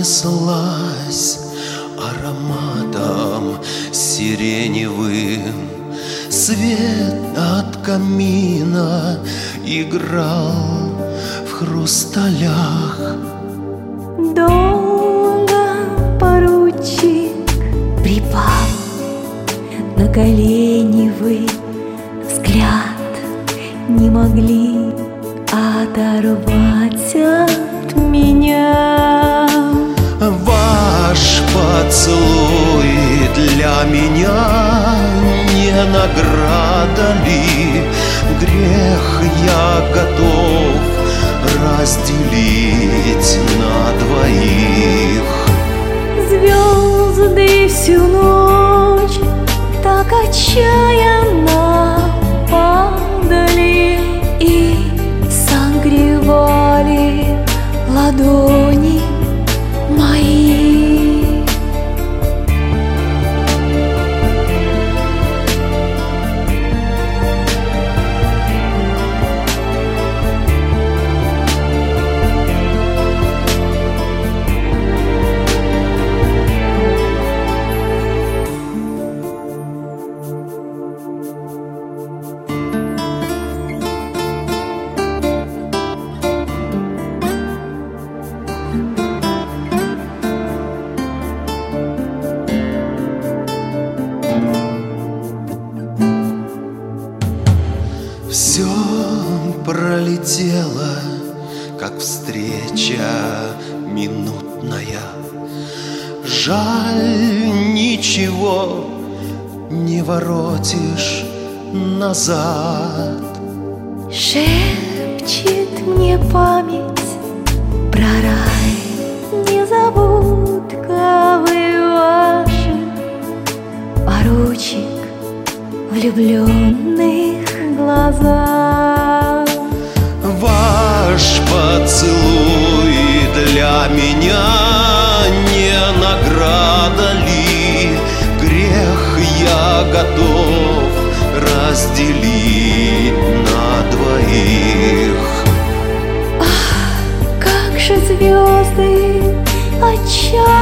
неслась ароматом сиреневым. Свет от камина играл в хрусталях. Долго поручик припал на колени, вы взгляд не могли оторвать от меня. Ваш поцелуй для меня не награда ли? Грех я готов разделить на двоих. Звезды всю ночь так отчаянно падали и согревали ладони мои. Все пролетело, как встреча минутная. Жаль, ничего не воротишь назад. Шепчет мне память про рай, незабудка вы ваши, поручик влюбленных глазах. Ваш поцелуй для меня не награда ли? Грех я готов разделить на двоих. Ах, как же звезды отчаянно